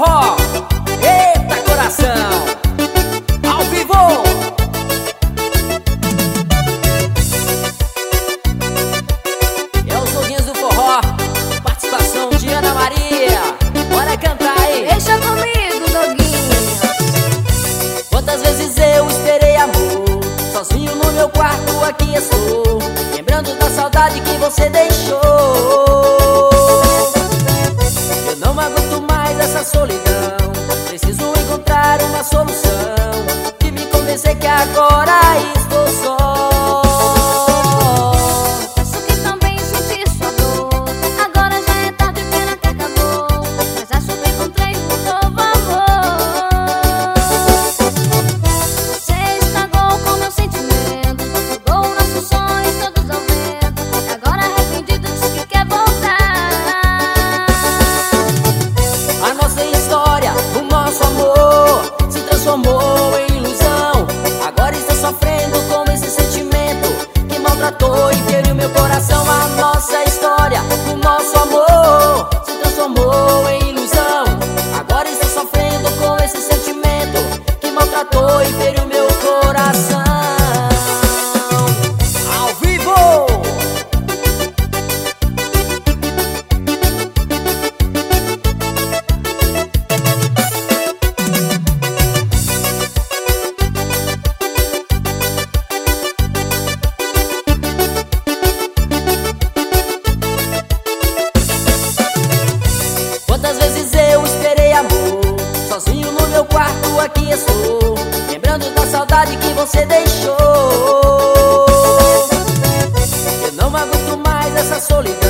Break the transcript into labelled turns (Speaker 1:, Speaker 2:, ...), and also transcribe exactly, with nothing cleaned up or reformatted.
Speaker 1: forró. Eita coração, ao vivo. É os Doguinhos do Forró, participação de Ana Maria. Bora cantar aí.
Speaker 2: Deixa comigo, Doguinho.
Speaker 1: Quantas vezes eu esperei amor, sozinho no meu quarto aqui estou, lembrando da saudade que você deixou. Eu não aguento mais essa solidão, preciso encontrar uma solução que me convencer que agora estou só.
Speaker 2: Peço que também senti sua dor. Agora já é tarde, pena que acabou, mas acho que encontrei um novo amor. Você estragou com meu sentimento, jogou nossos sonhos todos ao vento, e agora arrependido diz que quer voltar.
Speaker 1: A nossa história, o nosso amor se transformou em ilusão. Agora estou sofrendo com esse sentimento que maltratou e feriu meu coração. A nossa história, o nosso amor se transformou em ilusão. Agora estou sofrendo com esse sentimento que maltratou e feriu meu coração. Ao vivo! Quantas vezes eu esperei amor, sozinho no meu quarto aqui estou, lembrando da saudade que você deixou. Eu não aguento mais essa solidão,